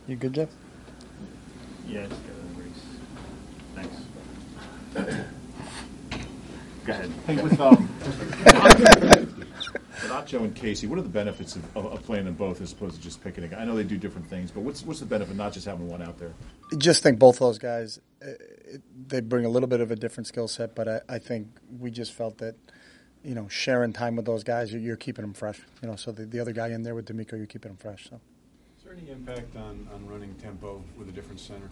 You good, Jeff? Yeah, just get a race. Thanks. Go ahead. Hey, with Acho and Casey, what are the benefits of playing them both as opposed to just picking a guy? I know they do different things, but what's the benefit of not just having one out there? Just think both of those guys, they bring a little bit of a different skill set, but I think we just felt that, sharing time with those guys, you're keeping them fresh. So the other guy in there with D'Amico, you're keeping them fresh. So. Is there any impact on running tempo with a different center?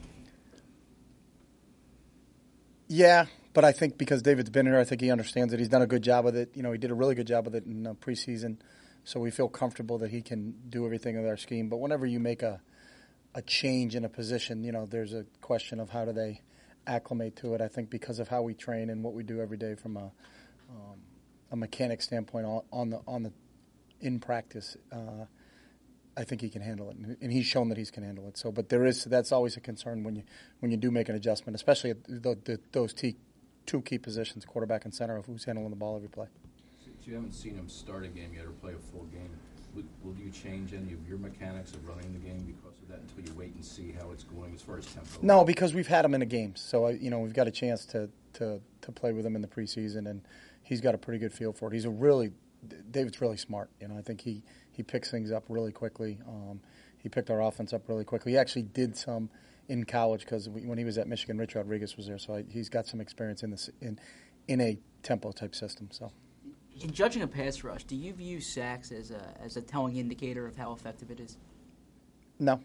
Yeah, but I think because David's been here, I think he understands it. He's done a good job with it. He did a really good job with it in preseason, so we feel comfortable that he can do everything with our scheme. But whenever you make a change in a position, there's a question of how do they acclimate to it. I think because of how we train and what we do every day from a mechanic standpoint in practice, I think he can handle it, and he's shown that he can handle it. So, but that's always a concern when you do make an adjustment, especially at those two key positions, quarterback and center, of who's handling the ball every play. So you haven't seen him start a game yet or play a full game. Will you change any of your mechanics of running the game because of that until you wait and see how it's going as far as tempo? No, because we've had him in the games, so we've got a chance to play with him in the preseason, and he's got a pretty good feel for it. David's really smart. I think he picks things up really quickly. He picked our offense up really quickly. He actually did some in college because when he was at Michigan, Rich Rodriguez was there, so he's got some experience in a tempo type system. So, in judging a pass rush, do you view sacks as a telling indicator of how effective it is? No,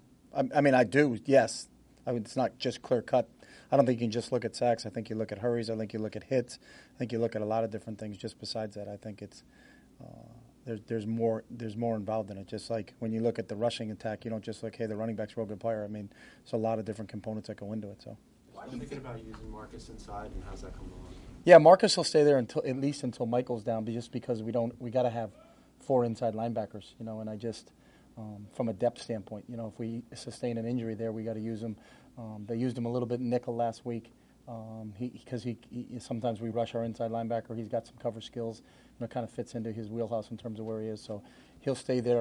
I mean I do. Yes, it's not just clear cut. I don't think you can just look at sacks. I think you look at hurries. I think you look at hits. I think you look at a lot of different things. Just besides that, I think it's there's more involved in it. Just like when you look at the rushing attack, you don't just look, hey, the running back's a real good player. I mean, there's a lot of different components that go into it. So. Why are you thinking about using Marcus inside, and how's that coming along? Yeah, Marcus will stay there at least until Michael's down, just because we got to have 4 inside linebackers. And I just from a depth standpoint, if we sustain an injury there, we got to use him. They used him a little bit in nickel last week because he sometimes we rush our inside linebacker. He's got some cover skills, it kind of fits into his wheelhouse in terms of where he is. So he'll stay there,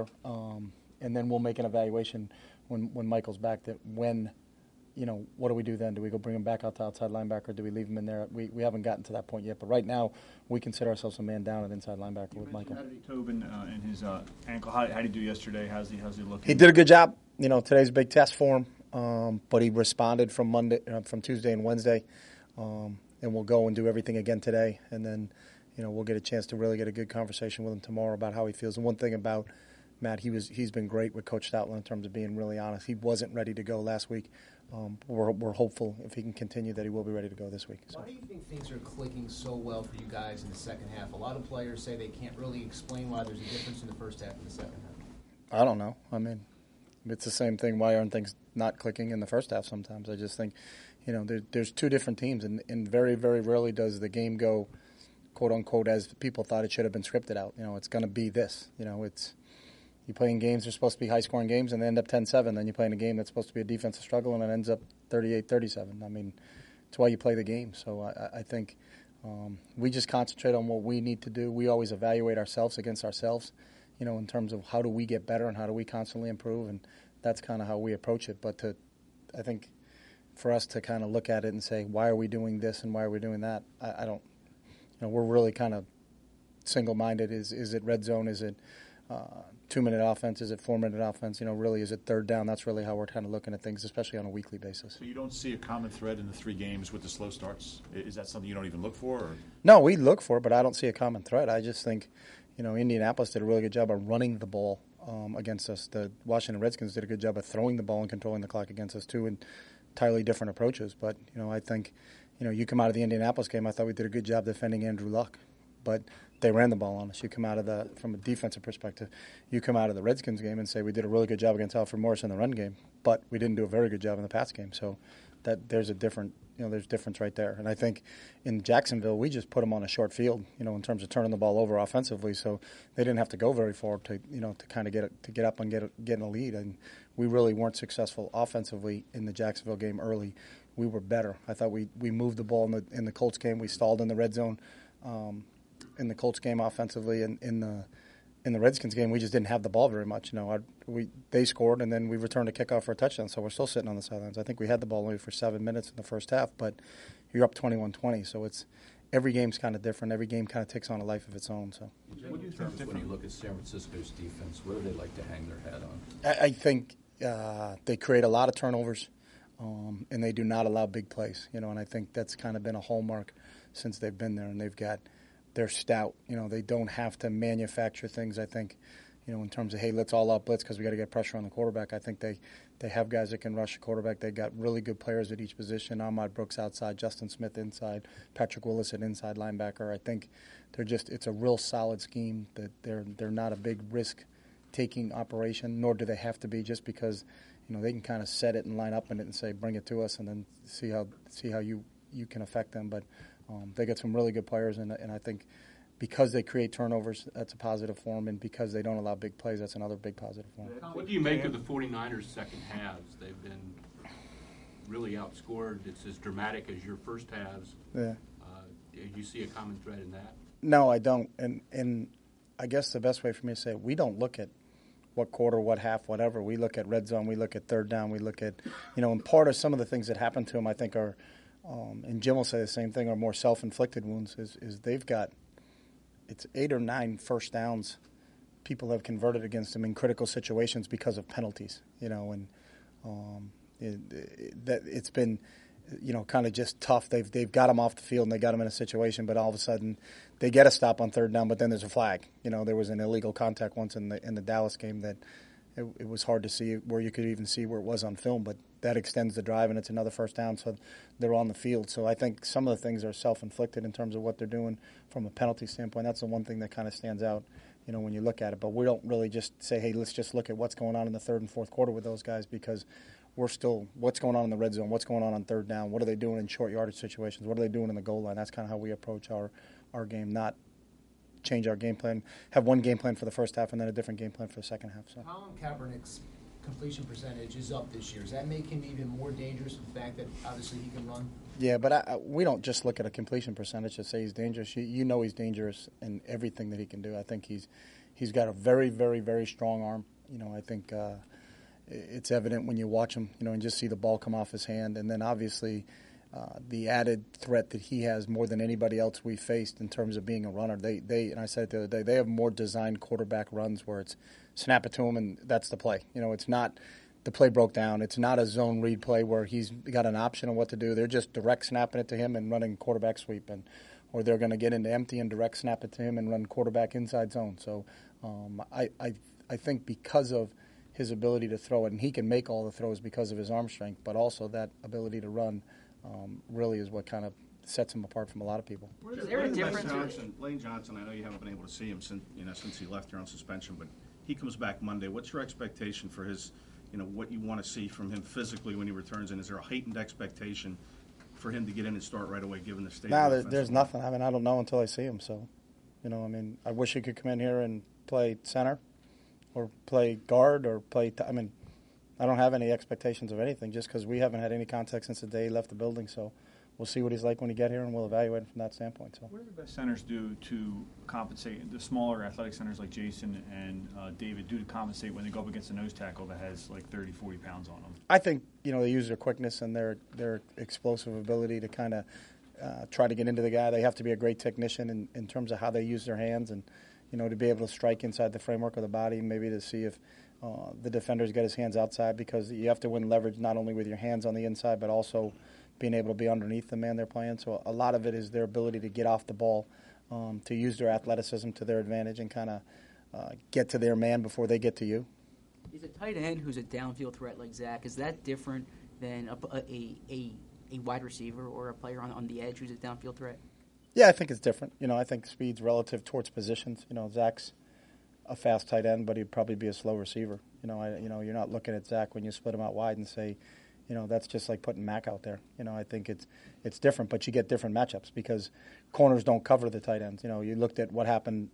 and then we'll make an evaluation when Michael's back. That when, what do we do then? Do we go bring him back out to outside linebacker? Do we leave him in there? We haven't gotten to that point yet, but right now we consider ourselves a man down at inside linebacker with Michael. Tobin and his ankle. How did he do yesterday? How's he looking? He did a good job. Today's a big test for him, but he responded from Tuesday and Wednesday, and we'll go and do everything again today, and then we'll get a chance to really get a good conversation with him tomorrow about how he feels. And one thing about Matt, he's been great with Coach Stoutland in terms of being really honest. He wasn't ready to go last week. We're hopeful if he can continue that he will be ready to go this week. So. Why do you think things are clicking so well for you guys in the second half? A lot of players say they can't really explain why there's a difference in the first half and the second half. I don't know. I mean, it's the same thing. Why aren't things not clicking in the first half sometimes? I just think, there's two different teams, and very, very rarely does the game go, quote unquote, as people thought it should have been scripted out. It's going to be this. It's you play in games that are supposed to be high-scoring games, and they end up 10-7. Then you play in a game that's supposed to be a defensive struggle, and it ends up 38-37. I mean, it's why you play the game. So I think we just concentrate on what we need to do. We always evaluate ourselves against ourselves, in terms of how do we get better and how do we constantly improve, and that's kind of how we approach it. But I think for us to kind of look at it and say, why are we doing this and why are we doing that, I don't – we're really kind of single-minded. Is it red zone? Is it 2-minute offense? Is it 4-minute offense? Really, is it third down? That's really how we're kind of looking at things, especially on a weekly basis. So you don't see a common thread in the 3 games with the slow starts? Is that something you don't even look for? Or? No, we look for it, but I don't see a common thread. I just think, Indianapolis did a really good job of running the ball against us. The Washington Redskins did a good job of throwing the ball and controlling the clock against us, too, in entirely different approaches. But, I think, you come out of the Indianapolis game, I thought we did a good job defending Andrew Luck. But they ran the ball on us. You come out of from a defensive perspective, you come out of the Redskins game and say we did a really good job against Alfred Morris in the run game, but we didn't do a very good job in the pass game. So there's a different, there's difference right there. And I think in Jacksonville, we just put them on a short field, in terms of turning the ball over offensively. So they didn't have to go very far to kind of get up and get in a lead. And we really weren't successful offensively in the Jacksonville game early. We were better. I thought we moved the ball in the Colts game. We stalled in the red zone. In the Colts game offensively, in in the Redskins game, we just didn't have the ball very much. They scored, and then we returned a kickoff for a touchdown, so we're still sitting on the sidelines. I think we had the ball only for 7 minutes in the first half, but you're up 21-20, so every game's kind of different. Every game kind of takes on a life of its own. So, What do you think when you look at San Francisco's defense, what do they like to hang their hat on? I think they create a lot of turnovers, and they do not allow big plays. And I think that's kind of been a hallmark since they've been there, and they're stout. They don't have to manufacture things. I think, in terms of, hey, let's all out blitz because we got to get pressure on the quarterback. I think they have guys that can rush the quarterback. They got really good players at each position. Ahmad Brooks outside, Justin Smith inside, Patrick Willis at inside linebacker. I think it's a real solid scheme. That they're not a big risk-taking operation, nor do they have to be, just because they can kind of set it and line up in it and say, bring it to us, and then see how you can affect them. But they got some really good players, and I think because they create turnovers, that's a positive for them, and because they don't allow big plays, that's another big positive for them. What do you make of the 49ers' second halves? They've been really outscored. It's as dramatic as your first halves. Yeah. Do you see a common thread in that? No, I don't. And I guess the best way for me to say it, we don't look at what quarter, what half, whatever. We look at red zone. We look at third down. We look at, and part of some of the things that happen to them, I think, are, and Jim will say the same thing, are more self-inflicted wounds, is they've got, it's 8 or 9 first downs people have converted against them in critical situations because of penalties, and it's been, kind of just tough. They've got them off the field and they got them in a situation, but all of a sudden they get a stop on third down, but then there's a flag. There was an illegal contact once in the Dallas game that it was hard to see where you could even see where it was on film, but that extends the drive and it's another first down, so they're on the field. So I think some of the things are self-inflicted in terms of what they're doing from a penalty standpoint. That's the one thing that kind of stands out, when you look at it. But we don't really just say, hey, let's just look at what's going on in the third and fourth quarter with those guys, because we're still, what's going on in the red zone, what's going on third down, what are they doing in short yardage situations, what are they doing in the goal line. That's kind of how we approach our game, not change our game plan, have one game plan for the first half and then a different game plan for the second half. So Colin Kaepernick's completion percentage is up this year. Does that make him even more dangerous with the fact that obviously he can run? Yeah, but we don't just look at a completion percentage to say he's dangerous. He's dangerous in everything that he can do. I think he's got a very, very, very strong arm. I think it's evident when you watch him, and just see the ball come off his hand. And then obviously the added threat that he has more than anybody else we faced in terms of being a runner. They and I said it the other day, they have more designed quarterback runs where it's snap it to him and that's the play. It's not the play broke down. It's not a zone read play where he's got an option on what to do. They're just direct snapping it to him and running quarterback sweep, or they're going to get into empty and direct snap it to him and run quarterback inside zone. So I think because of his ability to throw it, and he can make all the throws because of his arm strength, but also that ability to run really is what kind of sets him apart from a lot of people. Is there a difference? Lane Johnson, I know you haven't been able to see him since he left here on suspension, but he comes back Monday. What's your expectation for his, what you want to see from him physically when he returns? And is there a heightened expectation for him to get in and start right away, given the state? No, there's nothing. I don't know until I see him. So, I wish he could come in here and play center or play guard or play. I don't have any expectations of anything just because we haven't had any contact since the day he left the building. So we'll see what he's like when he get here, and we'll evaluate him from that standpoint. So, what do the best centers do to compensate? The smaller athletic centers like Jason and David do to compensate when they go up against a nose tackle that has like 30, 40 pounds on them? I think they use their quickness and their explosive ability to kind of try to get into the guy. They have to be a great technician in terms of how they use their hands and to be able to strike inside the framework of the body, maybe to see if the defender's got his hands outside, because you have to win leverage not only with your hands on the inside but also being able to be underneath the man they're playing. So a lot of it is their ability to get off the ball, to use their athleticism to their advantage and kind of get to their man before they get to you. Is a tight end who's a downfield threat like Zach, is that different than a wide receiver or a player on the edge who's a downfield threat? Yeah, I think it's different. I think speed's relative towards positions. Zach's a fast tight end, but he'd probably be a slow receiver. You're not looking at Zach when you split him out wide and say, that's just like putting Mac out there. I think it's different, but you get different matchups because corners don't cover the tight ends. You looked at what happened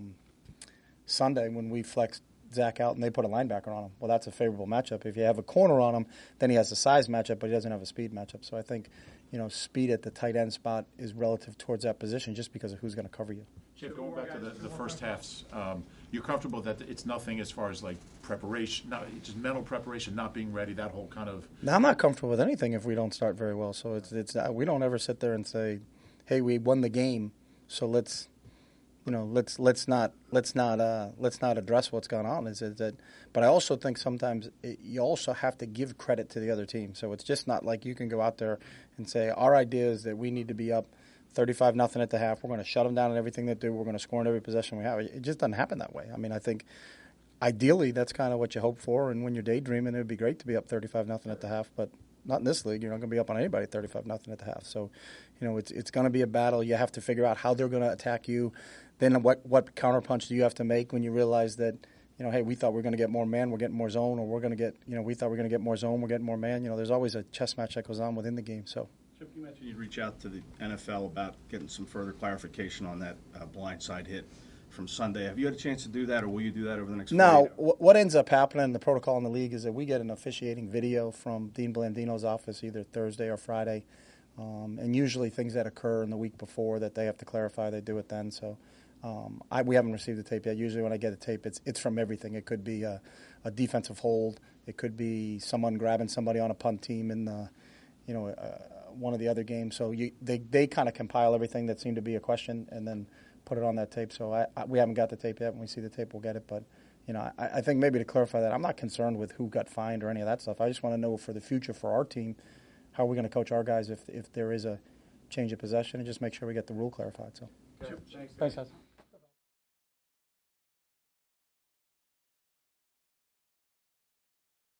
Sunday when we flexed Zach out and they put a linebacker on him. Well, that's a favorable matchup. If you have a corner on him, then he has a size matchup, but he doesn't have a speed matchup. So I think, speed at the tight end spot is relative towards that position just because of who's going to cover you. Chip, going back to the first halves, you're comfortable that it's nothing as far as like preparation, not just mental preparation, not being ready, that whole kind of. Now, I'm not comfortable with anything if we don't start very well. So it's we don't ever sit there and say, "Hey, we won the game, so let's not address what's going on." Is that? But I also think sometimes you also have to give credit to the other team. So it's just not like you can go out there and say, "Our idea is that we need to be up 35-0 at the half. We're going to shut them down in everything they do. We're going to score in every possession we have." It just doesn't happen that way. I mean, I think ideally that's kind of what you hope for. And when you're daydreaming, it would be great to be up 35-0 at the half. But not in this league. You're not going to be up on anybody 35-0 at the half. So, it's going to be a battle. You have to figure out how they're going to attack you. Then what counterpunch do you have to make when you realize that, hey, we thought we were going to get more man, we're getting more zone, or we're going to get, we thought we were going to get more zone, we're getting more man. There's always a chess match that goes on within the game. So. Chip, you mentioned you'd reach out to the NFL about getting some further clarification on that blindside hit from Sunday. Have you had a chance to do that, or will you do that over the next 4 No, days? what ends up happening, the protocol in the league, is that we get an officiating video from Dean Blandino's office either Thursday or Friday, and usually things that occur in the week before that they have to clarify, they do it then. So we haven't received the tape yet. Usually when I get a tape, it's from everything. It could be a defensive hold. It could be someone grabbing somebody on a punt team in one of the other games. So they kind of compile everything that seemed to be a question and then put it on that tape. So we haven't got the tape yet. When we see the tape, we'll get it. But I think maybe to clarify that, I'm not concerned with who got fined or any of that stuff. I just want to know for the future for our team, how are we going to coach our guys if there is a change of possession, and just make sure we get the rule clarified. So, Thanks. Thanks, guys.